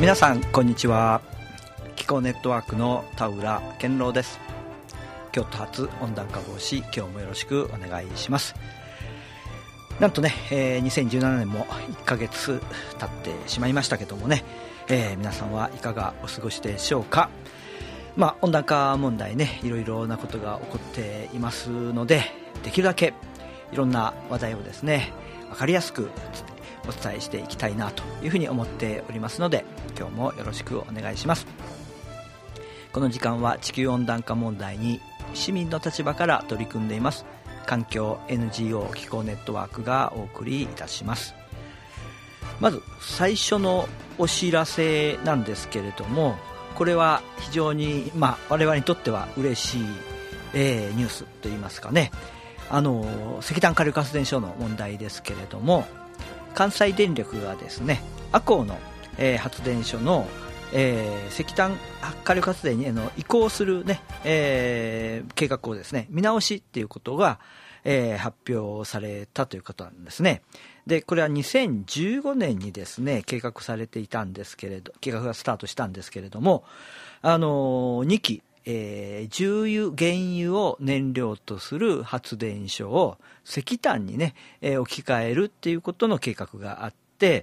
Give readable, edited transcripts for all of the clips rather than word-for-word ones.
皆さんこんにちは。気候ネットワークの田浦健郎です。京都発温暖化防止、今日もよろしくお願いします。なんとね、2017年も1ヶ月経ってしまいましたけどもね、皆さんはいかがお過ごしでしょうか。温暖化問題ね、いろいろなことが起こっていますので、できるだけいろんな話題をですね、分かりやすくお伝えしていきたいなというふうに思っておりますので、今日もよろしくお願いします。この時間は地球温暖化問題に市民の立場から取り組んでいます環境 NGO 気候ネットワークがお送りいたします。まず最初のお知らせなんですけれども、これは非常に、我々にとっては嬉しい、ニュースといいますかね、石炭火力発電所の問題ですけれども、関西電力がですね、赤穂の、発電所の、石炭火力発電に移行する、ね計画をですね見直しっていうことが、発表されたということなんですね。でこれは2015年にですね計画されていたんですけれど、計画がスタートしたんですけれども、2基重油原油を燃料とする発電所を石炭にね、置き換えるっていうことの計画があって、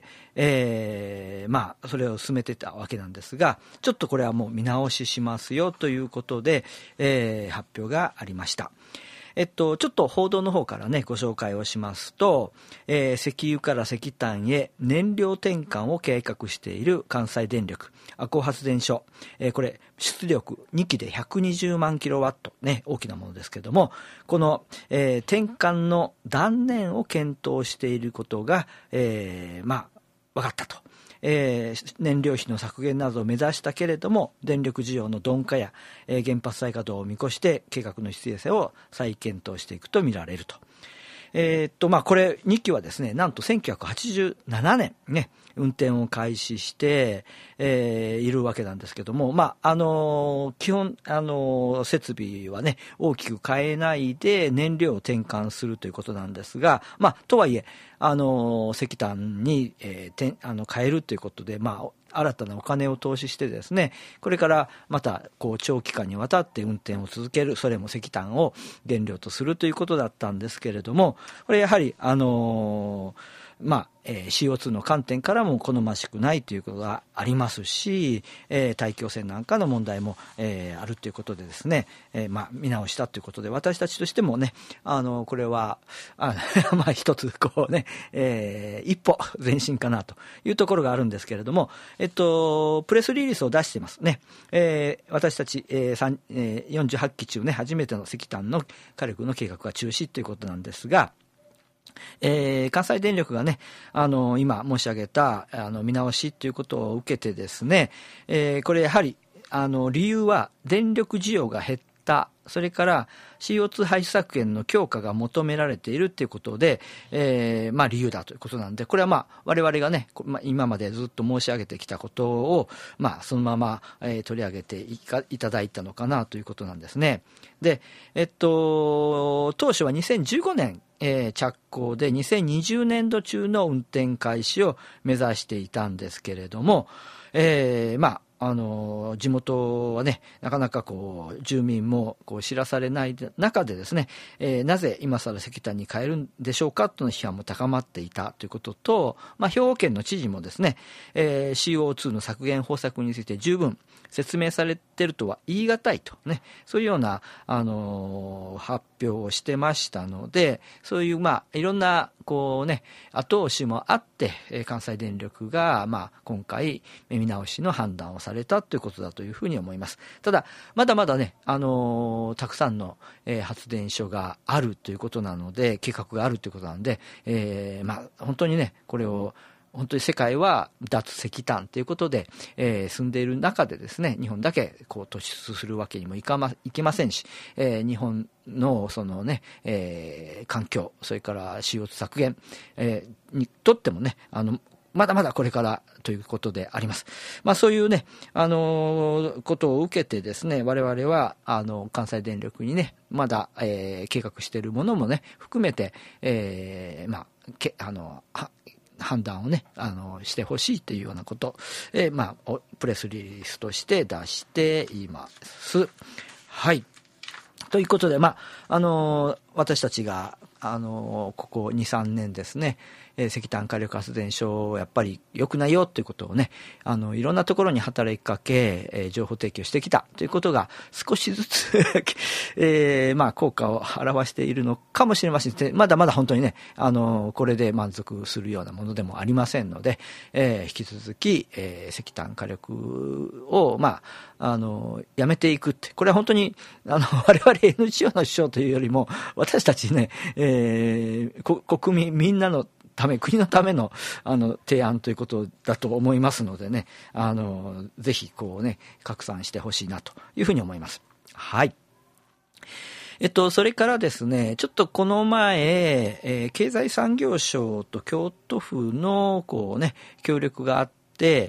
それを進めてたわけなんですが、ちょっとこれはもう見直ししますよということで、発表がありました。ちょっと報道の方からねご紹介をしますと、石油から石炭へ燃料転換を計画している関西電力赤穂発電所、これ出力2基で120万キロワットね、大きなものですけども、この、転換の断念を検討していることが、分かったと。燃料費の削減などを目指したけれども、電力需要の鈍化や、原発再稼働を見越して計画の必要性を再検討していくと見られると。これ2基はですね、なんと1987年ね運転を開始して、いるわけなんですけども、基本設備はね大きく変えないで燃料を転換するということなんですが、とはいえ石炭に、変えるということで、新たなお金を投資してですね、これからまた長期間にわたって運転を続ける、それも石炭を原料とするということだったんですけれども、これやはりCO2 の観点からも好ましくないということがありますし、大気汚染なんかの問題も、あるということでですね、見直したということで、私たちとしてもねこれは一つ一歩前進かなというところがあるんですけれども、プレスリリースを出していますね。私たち、48基中ね初めての石炭の火力の計画が中止ということなんですが、関西電力がね今申し上げた見直しということを受けてですね、これやはり理由は電力需要が減った、それから CO2 排出削減の強化が求められているということで、理由だということなんで、これは我々がね今までずっと申し上げてきたことをそのまま、取り上げていただいたのかなということなんですね。で、当初は2015年着工で2020年度中の運転開始を目指していたんですけれども、地元はねなかなか住民も知らされない中でですね、なぜ今更石炭に変えるんでしょうかとの批判も高まっていたということと、兵庫県の知事もですね、CO2 の削減方策について十分説明されているとは言い難いとね、そういうような発表をしてましたので、そういういろんな後押しもあって、関西電力が今回見直しの判断をされたということだというふうに思います。ただまだまだね、たくさんの、発電所があるということなので、計画があるということなので、本当にねこれを本当に世界は脱石炭ということで、進んでいる中でですね、日本だけ突出するわけにもいけませんし、日本の環境、それから CO2 削減、にとってもねまだまだこれからということであります。そういうねことを受けてですね、我々は関西電力にねまだ、計画しているものもね含めて、 判断をね、してほしいというようなこと、プレスリリースとして出しています。はい。ということで、私たちが、ここ2、3年ですね、石炭火力発電所やっぱり良くないよということをね、いろんなところに働きかけ、情報提供してきたということが少しずつ効果を表しているのかもしれません。まだまだ本当にね、これで満足するようなものでもありませんので、引き続き、石炭火力を、やめていくって、これは本当に、我々 NGO の主張というよりも、私たちね、国民みんなのため、国のための提案ということだと思いますのでね、ぜひこうね、拡散してほしいなというふうに思います。はい。それからですね、ちょっとこの前、経済産業省と京都府のこうね、協力があって、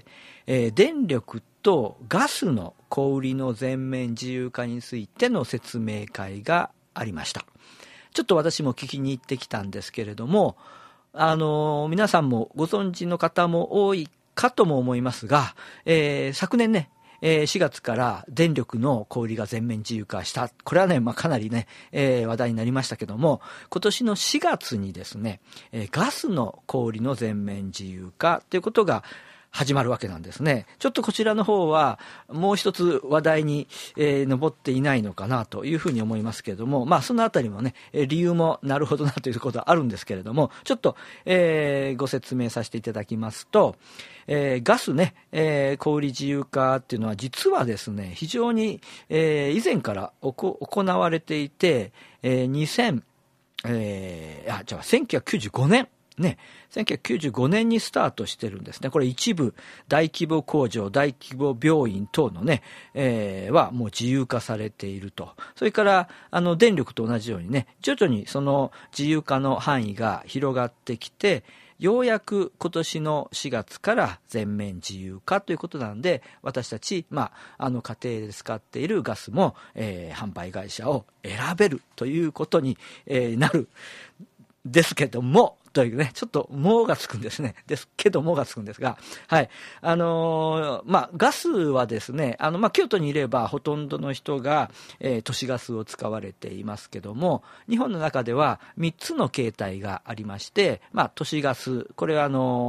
電力とガスの小売りの全面自由化についての説明会がありました。ちょっと私も聞きに行ってきたんですけれども、皆さんもご存知の方も多いかとも思いますが、昨年ね、4月から電力の小売りが全面自由化した。これはね、かなりね、話題になりましたけども、今年の4月にですね、ガスの小売りの全面自由化ということが始まるわけなんですね。ちょっとこちらの方はもう一つ話題に、上っていないのかなというふうに思いますけれども、そのあたりもね、理由もなるほどなということはあるんですけれども、ちょっと、ご説明させていただきますと、ガスね、小売自由化っていうのは実はですね、非常に、以前から行われていて、1995年ね、1995年にスタートしてるんですね。これ一部大規模工場、大規模病院等のね、はもう自由化されていると。それから電力と同じようにね、徐々にその自由化の範囲が広がってきて、ようやく今年の4月から全面自由化ということなんで、私たち、家庭で使っているガスも、販売会社を選べるということに、なるですけども、というね、ちょっともがつくんですね。ですけどもがつくんですが、はい。ガスはですね、京都にいればほとんどの人が、都市ガスを使われていますけども、日本の中では3つの形態がありまして、都市ガス、これは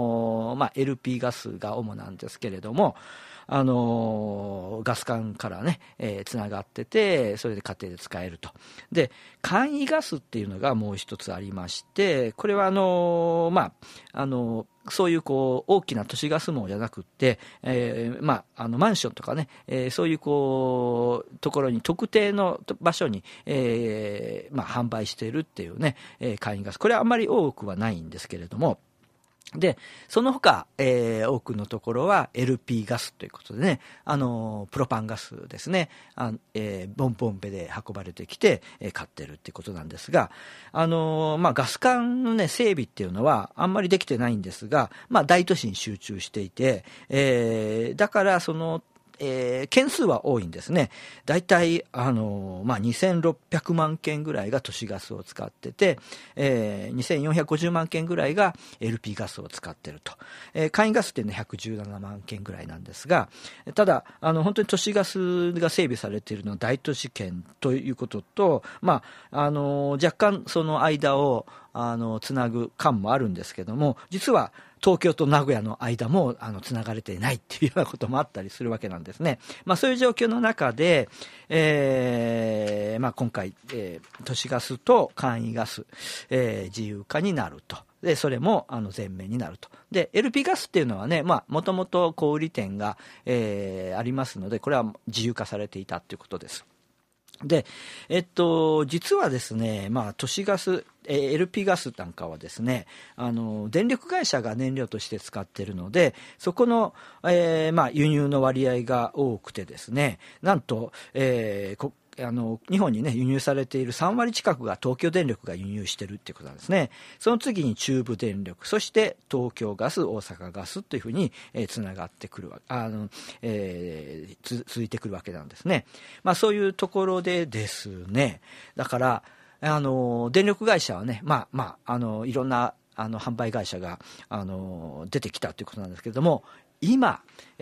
LP ガスが主なんですけれども、ガス管からね、つながってて、それで家庭で使えると。で、簡易ガスっていうのがもう一つありまして、これはそういうこう大きな都市ガス網じゃなくって、マンションとかね、そういうこうところに特定の場所に、販売しているっていうね、簡易ガス、これはあんまり多くはないんですけれども、で、その他、多くのところは LP ガスということでね、プロパンガスですね、ボンボンベで運ばれてきて、買ってるっていうことなんですが、ガス管のね、整備っていうのはあんまりできてないんですが、大都市に集中していて、だからその、件数は多いんですね。だいたい2600万件ぐらいが都市ガスを使ってて、2450万件ぐらいが LP ガスを使ってると。簡易ガスっていうのは117万件ぐらいなんですが、ただ本当に都市ガスが整備されているのは大都市圏ということと、若干その間をつなぐ感もあるんですけども、実は東京と名古屋の間もつながれていないっていうようなこともあったりするわけなんですね。そういう状況の中で、今回、都市ガスと簡易ガス、自由化になると。で、それも全面になると。で、LP ガスっていうのはね、もともと小売店が、ありますので、これは自由化されていたということです。で、実はですね、都市ガス、LP ガスなんかはですね、電力会社が燃料として使っているので、そこの、輸入の割合が多くてですね、なんと、日本にね、輸入されている3割近くが東京電力が輸入しているっていうことなんですね。その次に中部電力、そして東京ガス、大阪ガスというふうに、つながってくる続いてくるわけなんですね。そういうところでですね、だから電力会社はね、いろんな販売会社が出てきたということなんですけれども、今、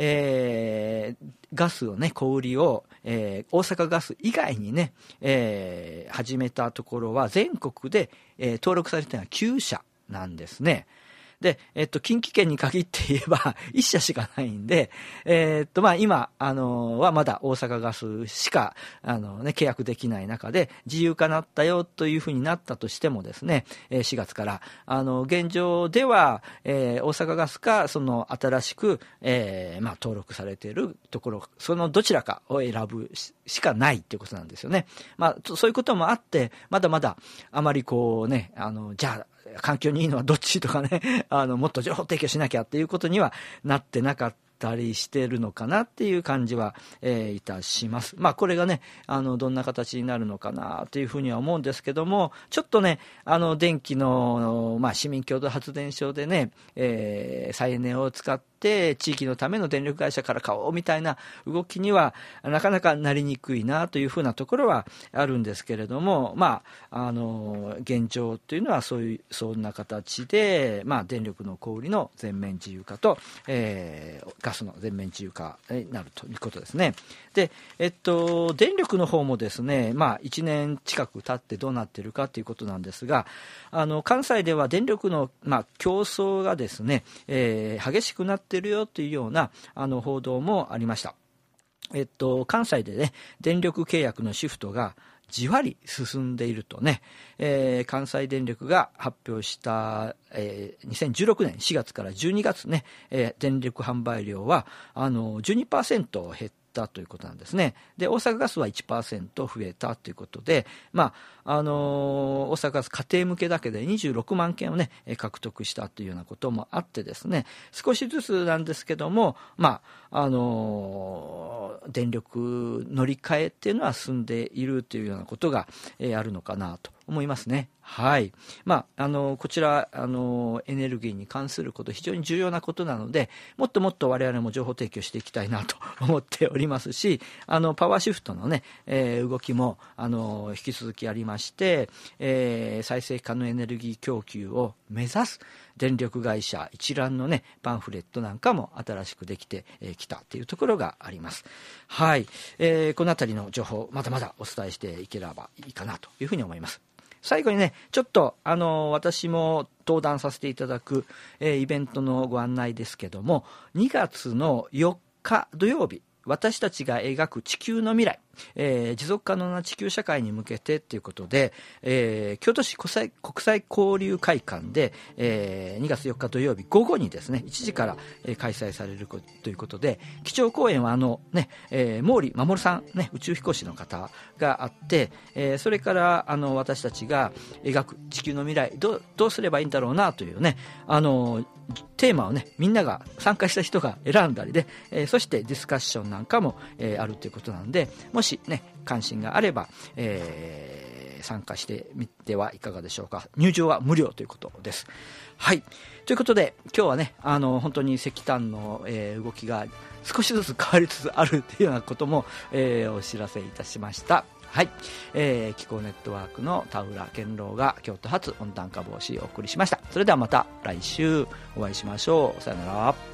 ガスをね、小売りを、大阪ガス以外にね、始めたところは全国で、登録されているのは9社なんですね。で、近畿圏に限って言えば1社しかないんで、今、はまだ大阪ガスしか、契約できない中で、自由化なったよというふうになったとしてもですね、4月から、現状では、大阪ガスか、その新しく、登録されているところ、そのどちらかを選ぶしかないということなんですよね。そういうこともあって、まだまだ、あまりこうね、じゃあ、環境にいいのはどっちとかね、もっと情報提供しなきゃっていうことにはなってなかったりしてるのかなっていう感じは、いたします。これがね、どんな形になるのかなというふうには思うんですけども、ちょっとね、電気の、市民共同発電所でね、再エネを使って地域のための電力会社から買おうみたいな動きにはなかなかなりにくいなというふうなところはあるんですけれども、現状というのはそんな形で、電力の小売りの全面自由化と、ガスの全面自由化になるということですね。で、電力の方もですね、1年近く経ってどうなっているかということなんですが、関西では電力の、競争がですね、激しくなっているよというような報道もありました。関西でね、電力契約のシフトがじわり進んでいるとね、関西電力が発表した、2016年4月から12月ね、電力販売量は12% 減ったということなんですね。で、大阪ガスは 1% 増えたということで、大阪ガス家庭向けだけで26万件をね、獲得したというようなこともあってですね、少しずつなんですけども、電力乗り換えっていうのは進んでいるというようなことが、あるのかなと思いますね。はい。こちら、エネルギーに関すること、非常に重要なことなので、もっともっと我々も情報提供していきたいなと思っておりますし、パワーシフトのね、動きも、引き続きありまして、再生可能エネルギー供給を目指す電力会社一覧のね、パンフレットなんかも新しくできてきたというところがあります。はい。このあたりの情報、まだまだお伝えしていければいいかなというふうに思います。最後にね、ちょっと私も登壇させていただく、イベントのご案内ですけども、2月の4日土曜日、私たちが描く地球の未来、持続可能な地球社会に向けてということで、京都市国際交流会館で、2月4日土曜日午後にですね、1時から、開催されるということで、基調講演は毛利守さん、ね、宇宙飛行士の方があって、それから私たちが描く地球の未来、どうすればいいんだろうなというね、テーマをね、みんなが参加した人が選んだりで、そしてディスカッションなんかも、あるということなので、もしね、関心があれば、参加してみてはいかがでしょうか。入場は無料ということです。はい。ということで、今日はね、本当に石炭の、動きが少しずつ変わりつつあるというようなことも、お知らせいたしました。はい。気候ネットワークの田浦健郎が京都発温暖化防止をお送りしました。それではまた来週お会いしましょう。さよなら。